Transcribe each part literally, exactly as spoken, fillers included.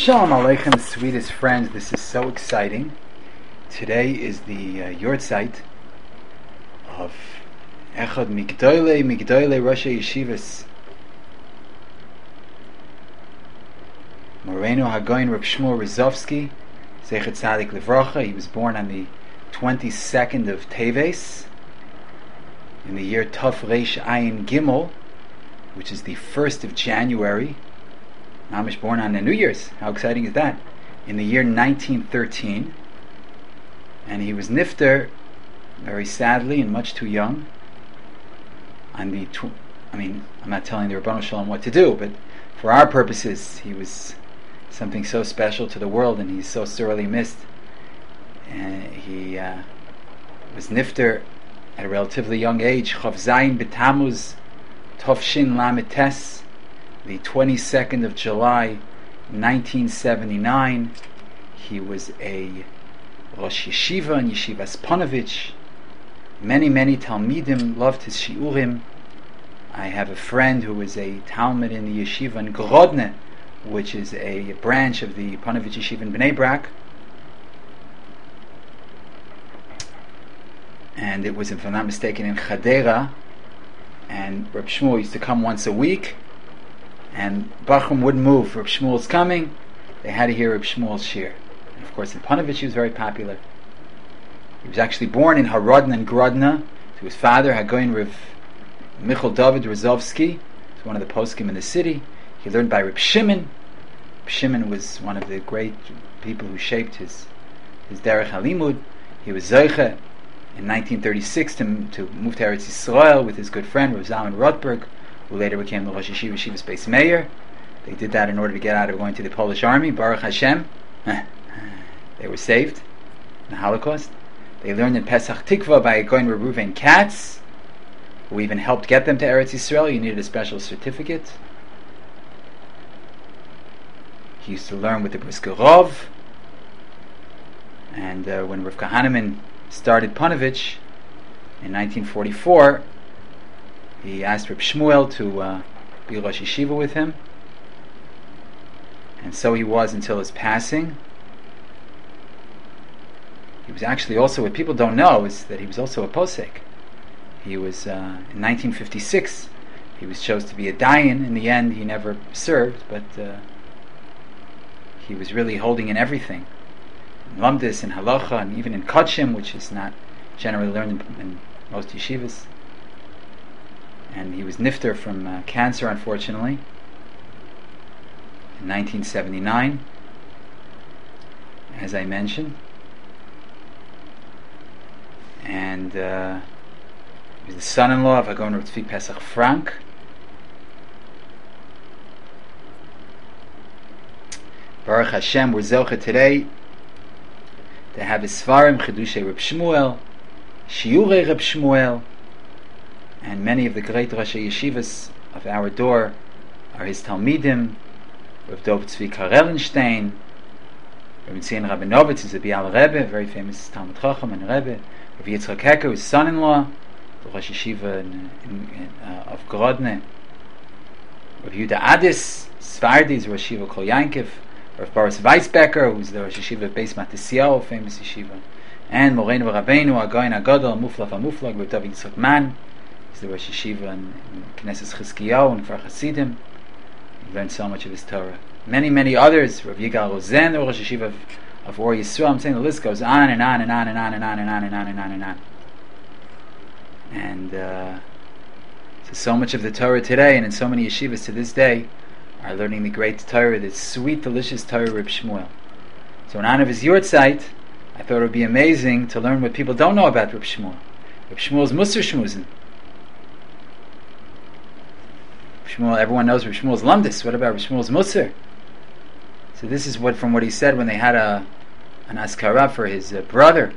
Shalom Aleichem, sweetest friends. This is so exciting. Today is the uh, Yortzeit of Echad Migdoile Migdoile Rosh Yeshivas, Moreno Hagoyin Reb Shmuel Rozovsky, Zeichet Tzadik Livrocha. He was born on the twenty-second of Teves in the year Tov Reish Ayin Gimel, which is the first of January. Mamish born on the New Year's. How exciting is that? In the year nineteen thirteen. And he was nifter, very sadly and much too young, on the, tw- I mean, I'm not telling the Rabbanu Shalom what to do, but for our purposes, he was something so special to the world, and he's so sorely missed. And he uh, was nifter at a relatively young age, Chav Zayin B'Tammuz Tovshin Lamed Tes, the twenty-second of July, nineteen seventy-nine. He was a Rosh Yeshiva in Yeshivas Ponovich. Many, many Talmidim loved his shiurim. I have a friend who is a Talmid in the Yeshiva in Grodne, which is a branch of the Ponovich Yeshiva in Bnei Brak. And it was, if I'm not mistaken, in Chadera. And Reb Shmuel used to come once a week. And Bachram wouldn't move. Reb Shmuel's coming. They had to hear Reb Shmuel's shir. And of course, in Ponovich, he was very popular. He was actually born in Harodn and Grodna to his father, Hagoyin Reb Michal David Rozovsky. He was one of the poskim in the city. He learned by Reb Shimon. Reb Shimon was one of the great people who shaped his his derech halimud. He was Zoiche in nineteen thirty-six to, to move to Eretz Yisrael with his good friend Rav Zalman Rotberg, who later became the Rosh Yeshiva Yeshivas Beis Meir. They did that in order to get out of going to the Polish army. Baruch Hashem. They were saved in the Holocaust. They learned in Pesach Tikva by going to Reuven Katz, who even helped get them to Eretz Yisrael. You needed a special certificate. He used to learn with the Brisker Rov. And uh, when Rav Kahaneman started Ponovich in nineteen forty-four, he asked Reb Shmuel to uh, be Rosh Yeshiva with him, and so he was until his passing. He was actually also, what people don't know is that he was also a posek. He was, uh, in nineteen fifty-six, he was chosen to be a dayan. In the end, he never served, but uh, he was really holding in everything. In Lamdis, in Halacha, and even in Kodshim, which is not generally learned in, in most yeshivas. And he was nifter from uh, cancer, unfortunately, in nineteen seventy-nine, as I mentioned. And uh, he was the son-in-law of Hagon Rav Tzvi Pesach Frank. Baruch Hashem, we're Zoche today to have his Svarim, Chedushay Reb Shmuel, Shiurei Reb Shmuel, and many of the great Rosh Yeshivas of our door are his Talmidim. Rav Dov Tzvi Karellenstein, Rav Tzion Rabinovitz is a Bial Rebbe, very famous Talmid Chacham and Rebbe. Rav Yitzchak Hecker, his son-in-law, the Rosh Yeshiva in, in, in, uh, of Grodne. Rav Yehuda Adis, Sfardi, is Rosh Yeshiva Kol Yankiv. Rav Boris Weisbecker, who's the Rosh Yeshiva of Beis Matisiyahu, famous yeshiva. And Moreno Rabbeinu, Hagoyin Agadol, Muflach HaMuflag, Rav David Yitzchak Man. He's the Rosh Yeshiva in, in Knesset Chizkiyahu and Kfar Hasidim. He learned so much of his Torah. Many, many others. Rav Yigal Rosen, the Rosh Yeshiva of, of Or Yisrael. I'm saying the list goes on and on and on and on and on and on and on and on and on. And uh, so, so much of the Torah today, and in so many yeshivas to this day, are learning the great Torah, the sweet, delicious Torah Reb Shmuel. So in honor of his Yortzeit, I thought it would be amazing to learn what people don't know about Reb Shmuel. Reb Shmuel's Musar Shmuzin. Shmuel, everyone knows Reb Shmuel's Lamdis. What about Reb Shmuel's Musar? So this is what from what he said when they had a an askara for his uh, brother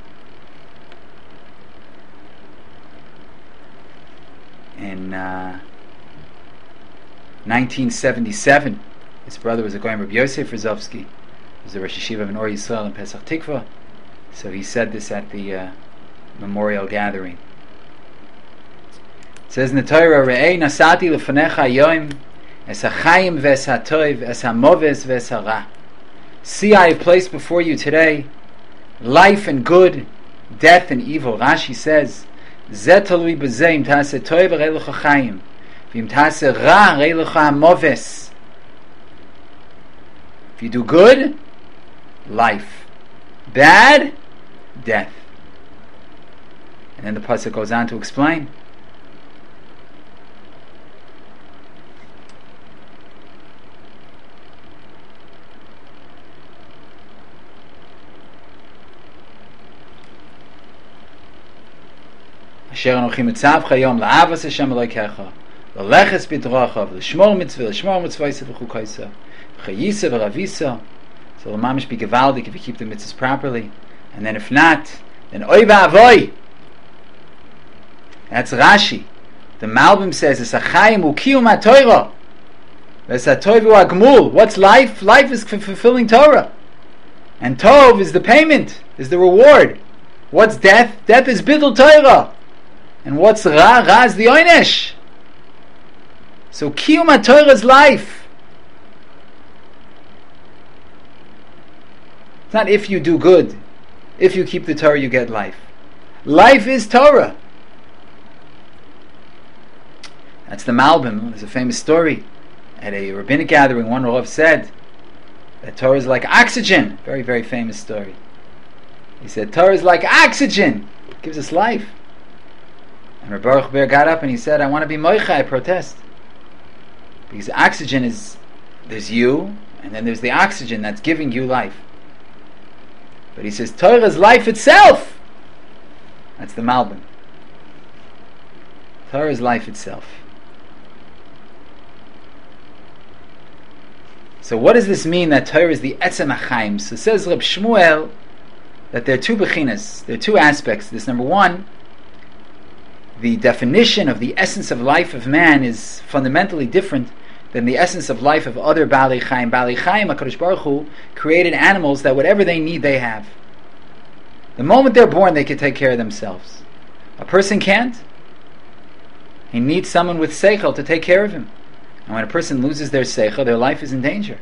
in uh, nineteen seventy-seven. His brother was a Goyim Reb Yosef Rozovsky. He was the Rosh Yeshiva in Or Yisrael in Pesach Tikva. So he said this at the uh, memorial gathering. It says in the Torah, Re'ei nasati lefanecha yoim es hachayim ves hatoiv es hamoves ves hara. See, I have placed before you today life and good, death and evil. Rashi says, Zeh talui b'zeh, im ta'aseh toiv harei lecha chayim, v'im ta'aseh ra harei lecha hamoves. If you do good, life. Bad, death. And then the pasuk goes on to explain. Asher anochi mitzavcha yom la'avas Hashem Elokecha, l'leches b'drachav, l'shmor mitzvah, l'shmor mitzvaysa v'chukaisa, v'chayisa v'ravisa. So the mamish be gevaldik if you keep the mitzvahs properly, and then if not, then oy va'avoy. That's Rashi. The Malbim says, "Es achayim ukiyum ha'Torah, v'es ha'tov hu ha'gmul." What's life? Life is f- fulfilling Torah, and tov is the payment, is the reward. What's death? Death is bidul Torah, and what's ra? Ra is the oynesh. So kiyum ha'Torah is life. It's not if you do good, if you keep the Torah, you get life. Life is Torah. That's the Malbim. There's a famous story. At a rabbinic gathering, one Rav said that Torah is like oxygen. Very, very famous story. He said, Torah is like oxygen. It gives us life. And Rabbi Baruch Ber got up and he said, I want to be moicha, I protest. Because oxygen is, there's you, and then there's the oxygen that's giving you life. But he says, Torah is life itself. That's the Malbim. Torah is life itself. So what does this mean that Torah is the Etzem HaChaim? So says Reb Shmuel that there are two bechinas, there are two aspects. This number one, the definition of the essence of life of man is fundamentally different than the essence of life of other Baalei Chaim. Baalei Chaim, HaKadosh Baruch Hu, created animals that whatever they need, they have. The moment they're born, they can take care of themselves. A person can't. He needs someone with seichel to take care of him. And when a person loses their seichel, their life is in danger.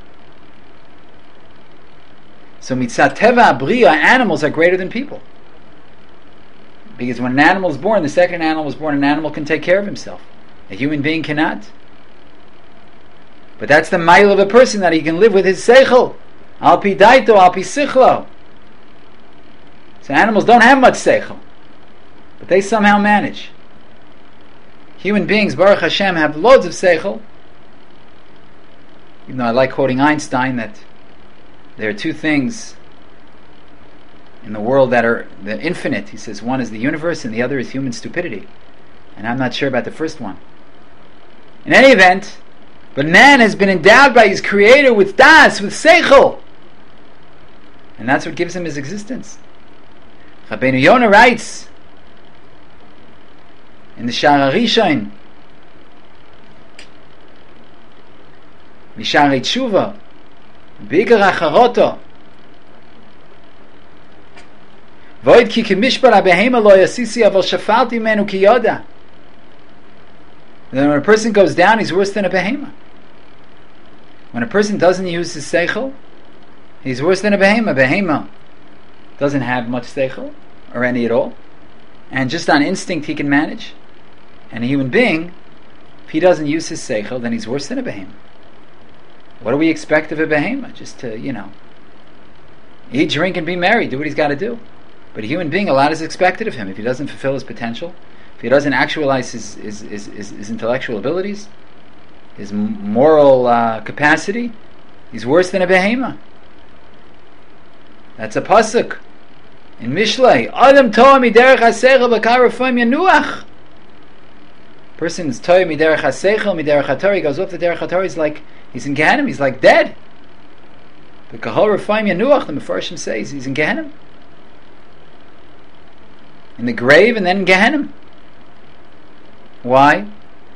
So mitzat teva abriya, animals are greater than people. Because when an animal is born, the second animal is born, an animal can take care of himself. A human being cannot. But that's the mile of a person, that he can live with his seichel. Al pi daito, al pi sichlo. So animals don't have much seichel, but they somehow manage. Human beings, Baruch Hashem, have loads of seichel. Even though I like quoting Einstein that there are two things in the world that are the infinite. He says one is the universe and the other is human stupidity. And I'm not sure about the first one. In any event, but man has been endowed by his creator with das, with seichel. And that's what gives him his existence. Rabbeinu Yonah writes in the Sha'ar HaRishon, Misharei Tshuva, Bigar Acharoto, Void ki kimishbar abehema lo yasisi aval shafalti menu ki yoda. Then when a person goes down, he's worse than a behema. When a person doesn't use his seichel, he's worse than a behema. Behema doesn't have much seichel, or any at all, and just on instinct he can manage. And a human being, if he doesn't use his seichel, then he's worse than a behema. What do we expect of a behema? Just to, you know, eat, drink, and be merry, do what he's got to do. But a human being, a lot is expected of him. If he doesn't fulfill his potential, if he doesn't actualize his his, his, his, his intellectual abilities, his moral uh, capacity, he's worse than a behema. That's a pasuk in Mishlei. Adam toa miderech haseichel b'kar rafam yanuach. Person's toa miderech haseichel miderech haTorah, he goes off the derech haTorah, he's like, he's in Gehenna, he's like dead. The kahol rafam yanuach, the Mefarshim says, he's in Gehenna. In the grave and then in Gehenna. Why?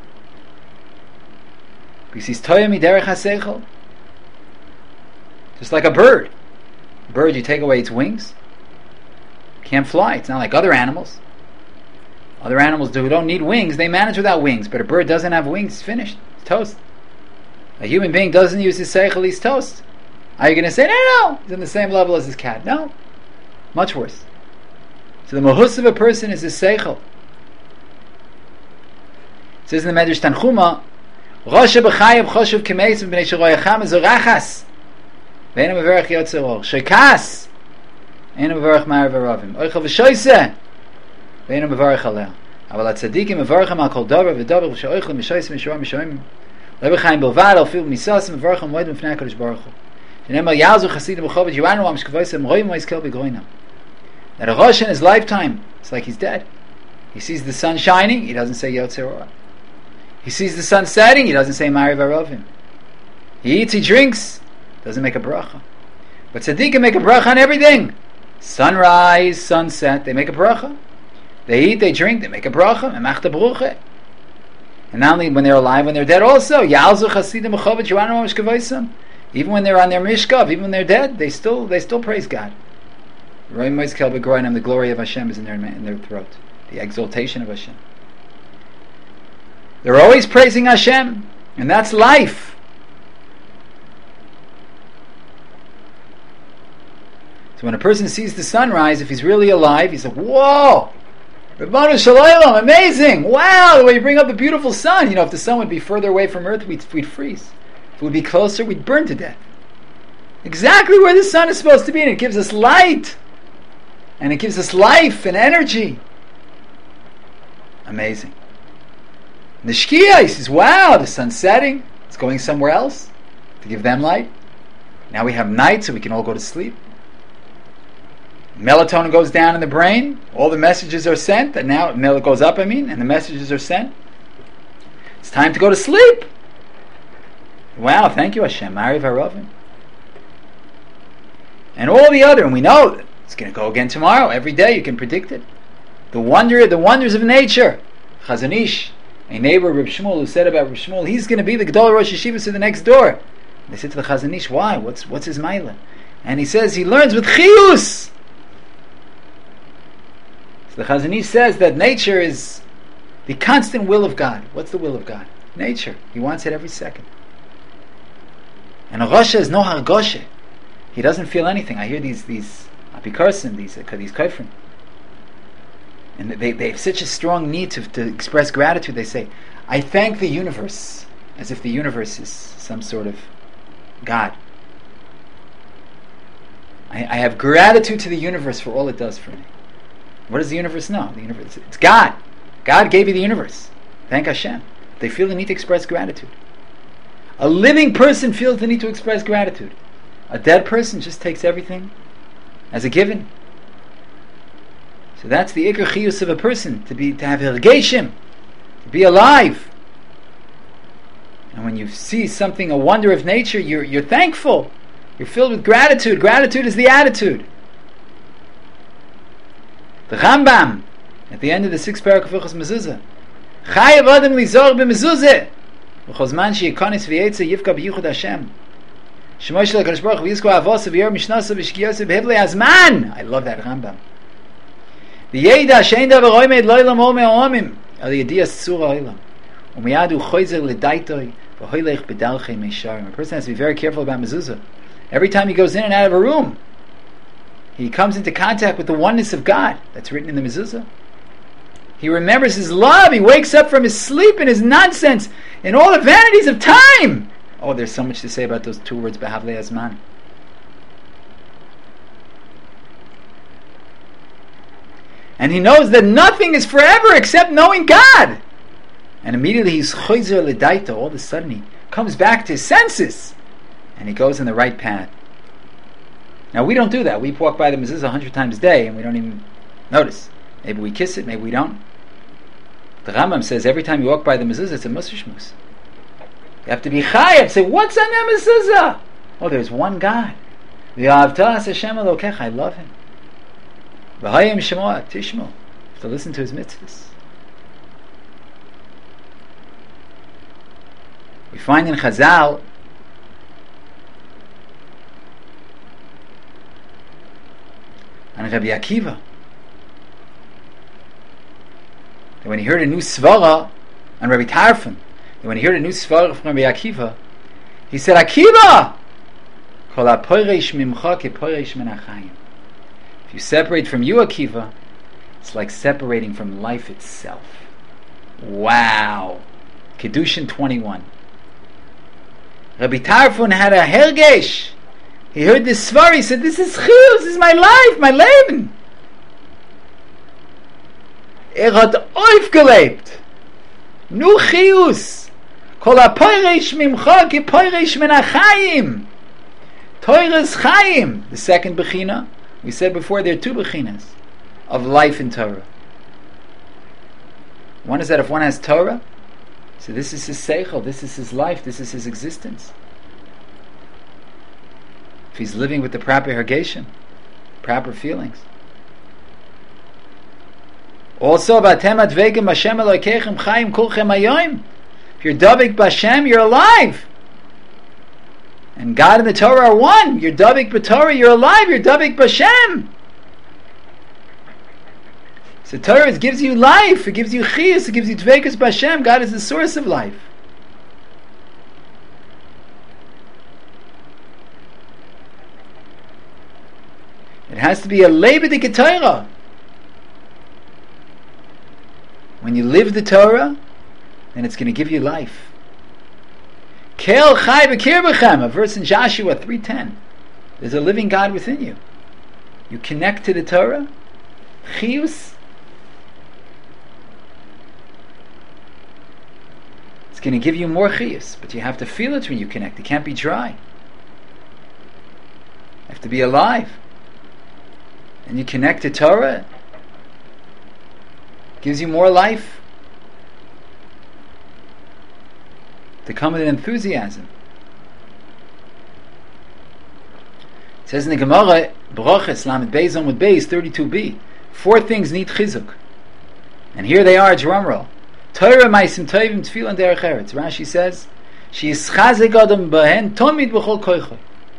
Because he's toya miderech haseichel. Just like a bird. A bird, you take away its wings, can't fly. It's not like other animals. Other animals do don't need wings, they manage without wings. But a bird doesn't have wings, it's finished. It's toast. A human being doesn't use his seichel, he's toast. Are you going to say, no, no, no, he's on the same level as his cat? No. Much worse. So the mahus of a person is his seichel. It says in the Medrash Tanchuma, Rosha b'chayav choshev k'meisim b'nei sheroyacham ezorachas v'eina meverach yotzer or shekas eina meverach ma'ar v'ravim oichel v'shoyse v'eina meverach aleh aval ha-tzadikim meveracham al kol davar v'davar v'shoychel v'shoyse v'shoyim v'shoyim le'b'chaim b'lvad al fil v'nisas meveracham moed v'fnei HaKadosh Baruch Hu shenemar yazu chasidim b'chovot yuanu am shkavoyse m'royim mo'izkel b'goynam. That a Rosh in his lifetime, it's like he's dead. He sees the sun shining, he doesn't say Yotzer Or. He sees the sun setting, he doesn't say Ma'ariv Aravim. He eats, he drinks, doesn't make a bracha. But tzaddikim make a bracha on everything. Sunrise, sunset, they make a bracha. They eat, they drink, they make a bracha. Memachta bruche. And not only when they're alive, when they're dead also. Yalzu chasidim b'chovot yuanu am shkavoisam. Even when they're on their mishkav, even when they're dead, they still they still praise God. The glory of Hashem is in their in their throat. The exaltation of Hashem. They're always praising Hashem, and that's life. So when a person sees the sunrise, if he's really alive, he's like, "Whoa, Ribbonu Shel Olam, amazing! Wow, the way you bring up the beautiful sun. You know, if the sun would be further away from Earth, we'd we'd freeze. If it would be closer, we'd burn to death. Exactly where the sun is supposed to be, and it gives us light." And it gives us life and energy. Amazing. And the Shkia, he says, wow, the sun's setting. It's going somewhere else to give them light. Now we have night so we can all go to sleep. Melatonin goes down in the brain. All the messages are sent. And now it goes up, I mean, and the messages are sent. It's time to go to sleep. Wow, thank you, Hashem. Ma'ariv Haravim. And all the other, and we know that it's going to go again tomorrow. Every day you can predict it. The wonder, the wonders of nature. Chazon Ish, a neighbor of Reb Shmuel, who said about Reb Shmuel, he's going to be the Gedol Rosh Yeshiva to the next door. They said to the Chazon Ish, why? What's what's his ma'ila? And he says he learns with chiyus. So the Chazon Ish says that nature is the constant will of God. What's the will of God? Nature. He wants it every second. And a Rosh is no hargoshe. He doesn't feel anything. I hear these these Apikarsim, these uh, these kaifrim, and they they have such a strong need to to express gratitude. They say, "I thank the universe," as if the universe is some sort of God. I, I have gratitude to the universe for all it does for me. What does the universe know? The universe, it's God. God gave you the universe. Thank Hashem. They feel the need to express gratitude. A living person feels the need to express gratitude. A dead person just takes everything as a given. So that's the ikar chiyus of a person, to be to have hirgeshim, to be alive. And when you see something, a wonder of nature, you're you're thankful. You're filled with gratitude. Gratitude is the attitude. The Rambam, at the end of the sixth parak of Hilchos Mezuzah, chayav adam lizor b'mezuzah, v'chozman she'yikonis v'yetze yivka b'yichud Hashem. I love that Rambam. A person has to be very careful about mezuzah. Every time he goes in and out of a room, he comes into contact with the oneness of God that's written in the mezuzah. He remembers his love. He wakes up from his sleep and his nonsense and all the vanities of time. Oh, there's so much to say about those two words, Behavlei Azman. And he knows that nothing is forever except knowing God. And immediately he's choizer ledaita. All of a sudden he comes back to his senses. And he goes in the right path. Now we don't do that. We walk by the mezuzah a hundred times a day and we don't even notice. Maybe we kiss it, maybe we don't. The Rambam says every time you walk by the mezuzah, it's a musashmus. You have to be chayav. Say, what's on that mezuzah? Oh, there's one God. V'ahavta Hashem Elokecha. I love Him. V'hayim shemoah tishmo. To listen to His mitzvahs. We find in Chazal and Rabbi Akiva that when he heard a new svara on Rabbi Tarfon, that when he heard a new svara from Rabbi Akiva, he said, Akiva, Kol ha-poresh mimcha ke-poresh min ha-chayim. If you separate from you, Akiva, it's like separating from life itself. Wow. Kedushin twenty-one. Rabbi Tarfon had a hergesh. He heard this svar. He said, "This is chiyus. This is my life, my leben." Er hat aufgelebt. Nu chiyus. Kol ha-poresh mimcha ke-poresh min ha-chayim. Torah's chayim. The second bechina. We said before there are two bechinas of life in Torah. One is that if one has Torah, so this is his seichel, this is his life, this is his existence. If he's living with the proper hergation, proper feelings. Also, Vatem advegim Hashem Elokeichem chayim kulchem hayoim. If you're davik b'Hashem, you're alive. And God and the Torah are one. You're davik b'Torah, you're alive, you're davik b'Hashem. So Torah gives you life, it gives you chiyus, it gives you dveikus b'Hashem. God is the source of life. It has to be a lebedik Torah. When you live the Torah, then it's going to give you life. Kel chai b'kir b'chem, a verse in Joshua three ten. There's a living God within you. You connect to the Torah, chiyus. It's going to give you more chiyus, but you have to feel it when you connect. It can't be dry. You have to be alive. And you connect to Torah, it gives you more life. To come with an enthusiasm. It says in the Gemara, Brachas, Lamed Beis on with Beis, thirty-two b, four things need chizuk. And here they are, drum roll. Torah ma'asim tovim tefillah derech eretz. Rashi says, she is chazek adam behen tomid b'chol koicho.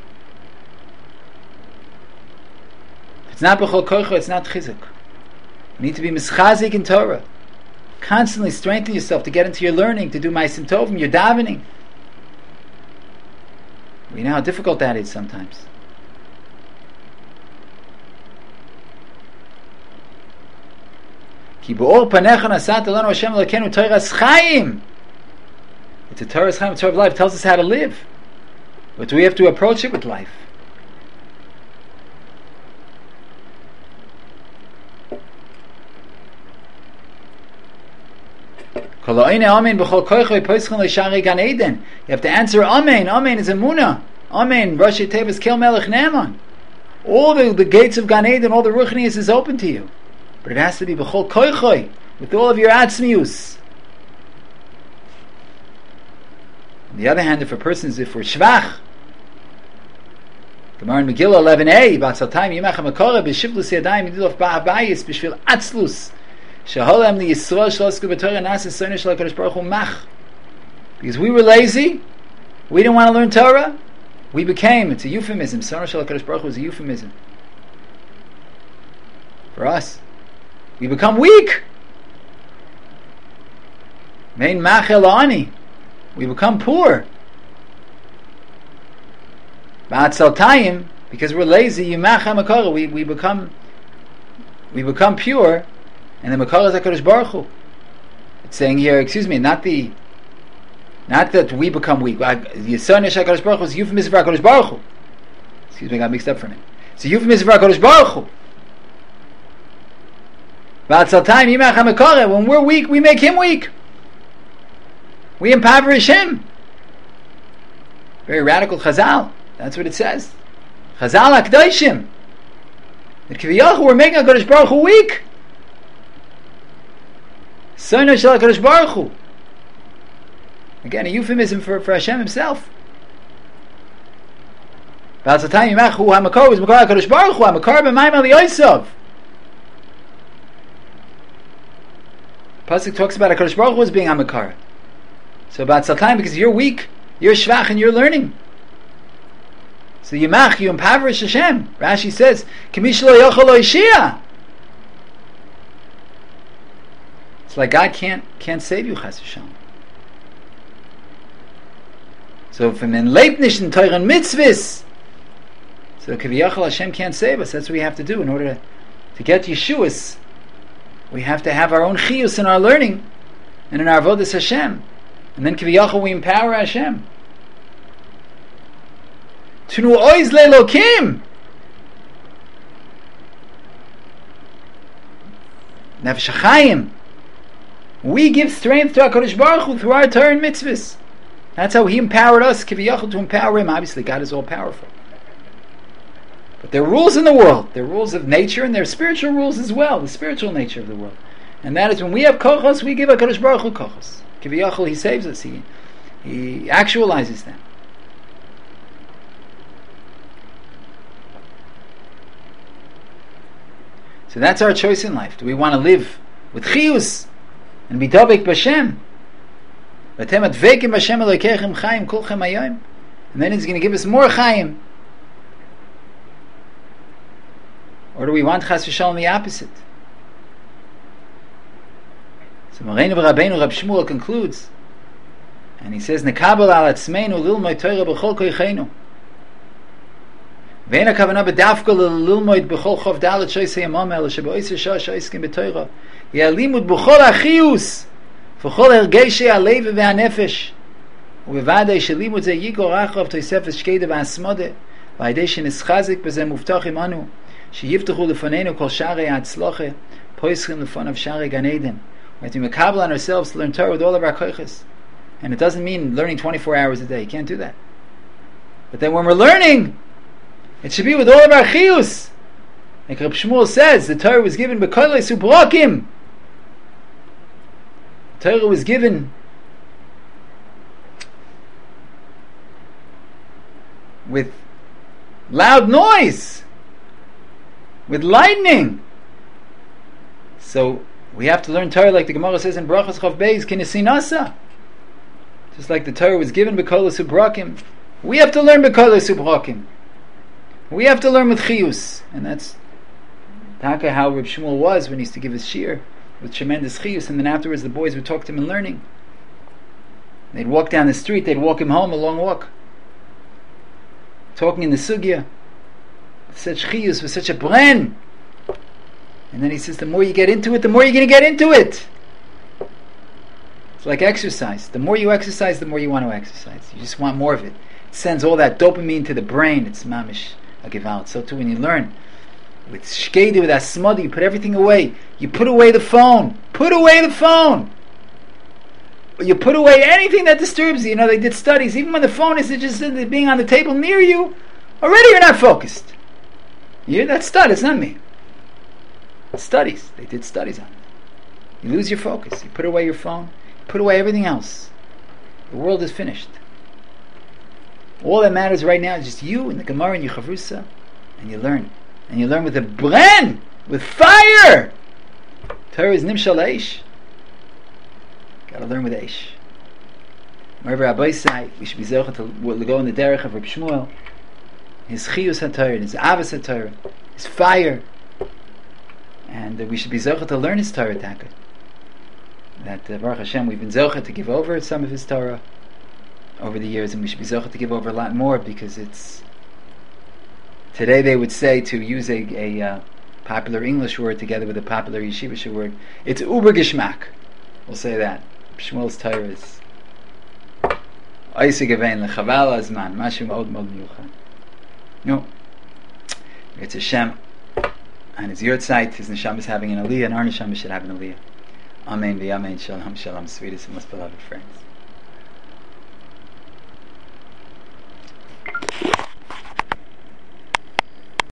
If it's not b'chol koicho, it's not chizuk. You need to be mischazik in Torah. Constantly strengthen yourself to get into your learning, to do ma'asim tovim, your davening. We know how difficult that is sometimes. Ki b'or panecha nasat alanu Hashem Elokeinu Torah's chayim. It's a Torah's chayim, a Torah of life. It tells us how to live. But we have to approach it with life. You have to answer Amen. Amen is Emunah. Amen. Rashi Tevis Kel Melech Naaman. All the, the gates of Gan Eden, all the Ruchnius is open to you. But it has to be B'chol Koichoi, with all of your Atzmius. On the other hand, if a person is if we're Shvach, Gemara in Megillah eleven a, Batzaltayim Yimach HaMakorah, B'shivlus Yadayim Yidilov Ba'abayis, B'shvil Atzlus, Sheholem the Yisrael Shalosku B'Torah Nasa Sonah Shal HaKadosh Baruch Hu Mach. Because we were lazy, we didn't want to learn Torah, we became, it's a euphemism, Sonah Shal HaKadosh Baruch Hu is a euphemism. For us, we become weak. Mein Machel Ani, we become poor. Ba'atzaltayim, because we're lazy, Yimach HaMakorah, we, we become we become pure. And the Makorah is HaKadosh Baruch Hu. It's saying here, excuse me, not the, not that we become weak. Yisrael HaKadosh Baruch Hu is euphemism for HaKadosh Baruch Hu. Excuse me, I got mixed up for a minute. It's a euphemism for HaKadosh Baruch Hu. Ba'atzaltayim Yimach HaMakorah, when we're weak, we make him weak. We impoverish him. Very radical Chazal. That's what it says. Chazal HaKadoshim. That Kiviyach, we're making HaKadosh Baruch Hu weak. Sonah Shel HaKadosh Baruch Hu. Again, a euphemism for, for Hashem himself. Ba'atzaltayim Yimach Hu HaMakorah is Makorah HaKadosh Baruch Hu, HaMakorah b'mayim al Yosef. Pasuk talks about HaKadosh Baruch Hu as being HaMakorah. So Ba'atzaltayim, because you're weak, you're shvach and you're learning. So Yimach, you impoverish Hashem. Rashi says, K'mish lo yochel lo yishia. It's like God can't can't save you, Chas v'shalom. So from en leibnish in Torah and mitzvahs, So Kiviyachal Hashem can't save us. That's what we have to do in order to, to get Yeshuas. We have to have our own chiyus in our learning and in our avodas Hashem, and then Kiviyachal we empower Hashem. Tunu oiz lelokim. Nefesh HaChaim. We give strength to HaKadosh Baruch Hu through our Torah and mitzvahs. That's how He empowered us, Kiviyachal, to empower Him. Obviously, God is all powerful. But there are rules in the world. There are rules of nature, and there are spiritual rules as well, the spiritual nature of the world. And that is when we have kochos, we give HaKadosh Baruch Hu kochos. Kiviyachal, He saves us. He, he actualizes them. So that's our choice in life. Do we want to live with chiyus and be davek b'Hashem? V'atem advekim b'Hashem Elokeichem chayim kulchem hayom. And then He's going to give us more chayim. Or do we want chas v'shalom the opposite? So Moreinu v'Rabbeinu Rab Shmuel concludes, and he says, "Nekabel al atzmeinu lilmod Torah b'chol koicheinu." ואין הכוונה בדווקא ללמוד בכל חוב ד' שויסי ימום אלא שבעשר שעה שעוסקים בתורה היא הלימוד בכל החיוס וכל הרגשי הלב והנפש ובוודאי שלימוד זה ייגור רחב תוספת שקדה והסמודה ועל ידי שנסחזק בזה מובטח עמנו שיפתחו לפנינו כל שערי ההצלחה פוסחים לפניו שערי גן עדן. We have to make on ourselves to learn Torah with all of our koiches, and it doesn't mean learning twenty-four hours a day. You can't do that. But then when we're learning, it should be with all of our chiyus. Like Reb Shmuel says, the Torah was given b'kolei subrokim. The Torah was given with loud noise, with lightning. So we have to learn Torah like the Gemara says in Brachos Chav Beis, kinesinasa. Just like the Torah was given b'kolei subrokim, we have to learn b'kolei subrokim. We have to learn with chiyus, and that's taka how Reb Shmuel was when he used to give his shir with tremendous chiyus, and then afterwards the boys would talk to him in learning. They'd walk down the street, they'd walk him home, a long walk, talking in the sugya, with such chiyus, with such a bren. And then he says, the more you get into it, the more you're going to get into it. It's like exercise. The more you exercise, the more you want to exercise. You just want more of it. It sends all that dopamine to the brain. It's mamish. So too when you learn with shkeda, with asmadi, you put everything away. You put away the phone. Put away the phone. You put away anything that disturbs you. You know, they did studies. Even when the phone is just being on the table near you, already you're not focused. You hear that study? It's not me. It's studies. They did studies on it. You lose your focus. You put away your phone. You put away everything else. The world is finished. All that matters right now is just you and the Gemara and your Chavrusa, and you learn. And you learn with a bren, with fire. Torah is nimshal eish. Gotta learn with eish. Wherever Rabbi say, we should be zochah to go in the derech of Reb Shmuel. His chiyus HaTorah, his avos HaTorah, his fire. And uh, we should be zochah to learn his Torah taka. That uh, Baruch Hashem, we've been zochah to give over some of his Torah over the years, and we should be zochah to give over a lot more, because it's today they would say, to use a, a uh, popular English word together with a popular yeshivish word, it's uber geschmack. We'll say that Shmuel's Torah is oisig avein lechaval azman mashu מאוד מאוד מיוחד. No, it's Hashem and his yurtzeit, his neshama is having an aliyah, and our neshama should have an aliyah. Amen v'amen. Shalom shalom, sweetest and most beloved friends.